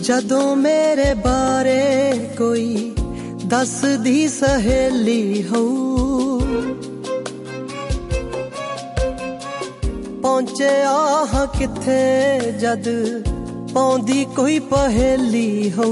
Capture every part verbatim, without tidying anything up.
जदों मेरे बारे कोई दस दी सहेली हो, पहुंचे आह किथे जद पौंदी कोई पहेली हो।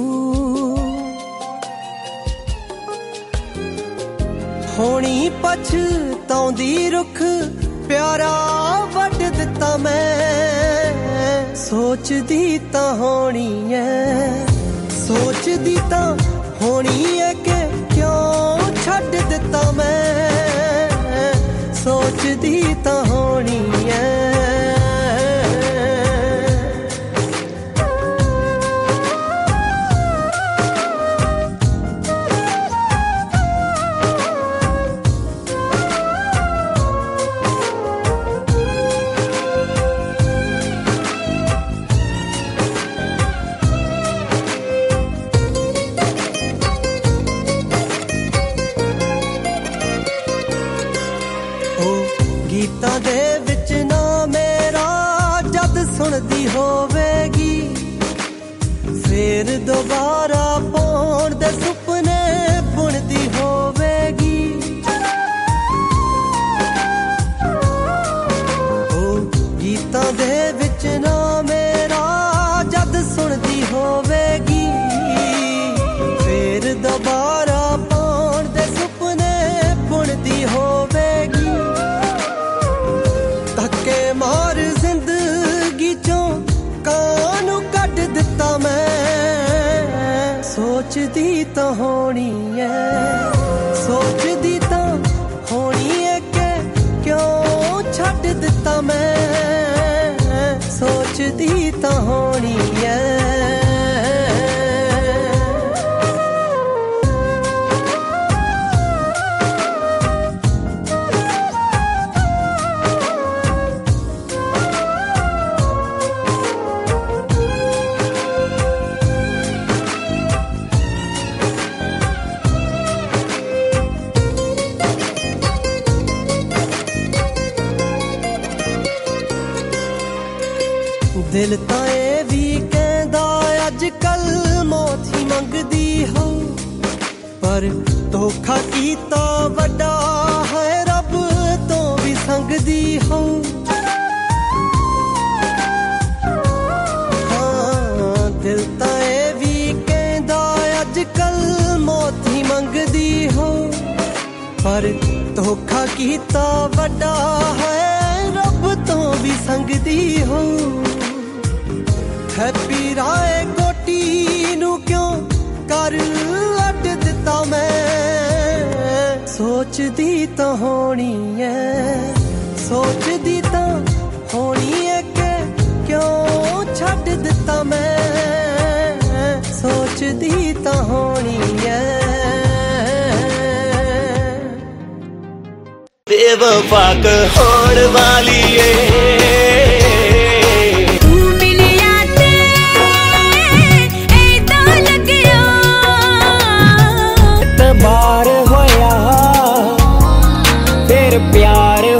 होनी पछताउंदी रुख प्यारा वड दिता मैं, सोचदी तां होनी है, सोचदी तां होनी है कि क्यों छड्ड दिता मैं, सोचदी तां होनी है। गीतां दे विच ना मेरा जद सुनदी होवेगी, फिर दोबारा पौण दे सुपने बुनदी होवेगी। ओ गीतां दे विच ना मेरा जद सुनदी होवेगी, फिर दोबारा पौण दे सुपने बुनदी होवेगी। मार जिंदगी चों कानू कट दिता मैं, सोचदी तां होनी है, सोचदी तां होनी है कि क्यों छड्ड दिता मैं, सोचदी तां होनी है। दिल तां ए भी कहंदा अज कल मौत ही मंगदी हो, पर धोखा कीता वड्डा है रब तो भी संगदी हो। हाँ दिल तां ए भी कहंदा अज कल मौत ही मंगदी हो, पर धोखा कीता वड्डा है रब तो भी संगदी हो। हैप्पी राय कोटी नू क्यों कर अड दिता मैं, सोचदी तां होनी है, सोचदी तां होनी है कि क्यों छड्ड दिता मैं, सोचदी तां होनी है। बेवफा होण वाली है, बार होया फिर प्यार